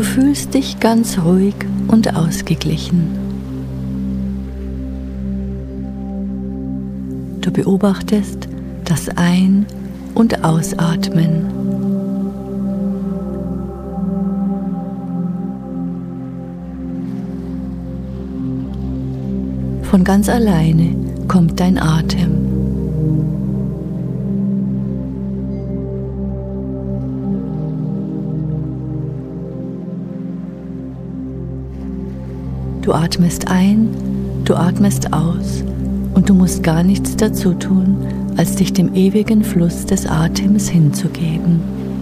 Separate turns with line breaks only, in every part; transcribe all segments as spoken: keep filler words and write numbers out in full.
Du fühlst dich ganz ruhig und ausgeglichen. Du beobachtest das Ein- und Ausatmen. Von ganz alleine kommt dein Atem. Du atmest ein, du atmest aus und du musst gar nichts dazu tun, als dich dem ewigen Fluss des Atems hinzugeben.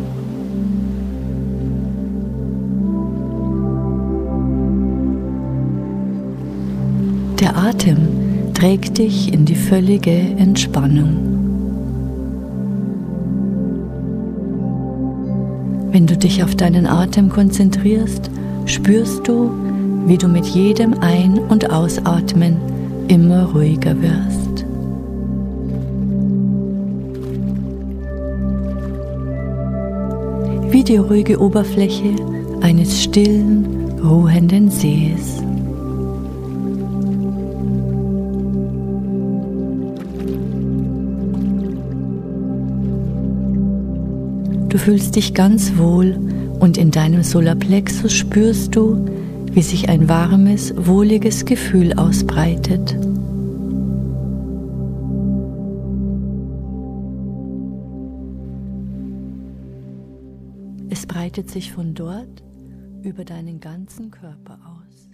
Der Atem trägt dich in die völlige Entspannung. Wenn du dich auf deinen Atem konzentrierst, spürst du, wie du mit jedem Ein- und Ausatmen immer ruhiger wirst. Wie die ruhige Oberfläche eines stillen, ruhenden Sees. Du fühlst dich ganz wohl und in deinem Solarplexus spürst du, wie sich ein warmes, wohliges Gefühl ausbreitet. Es breitet sich von dort über deinen ganzen Körper aus.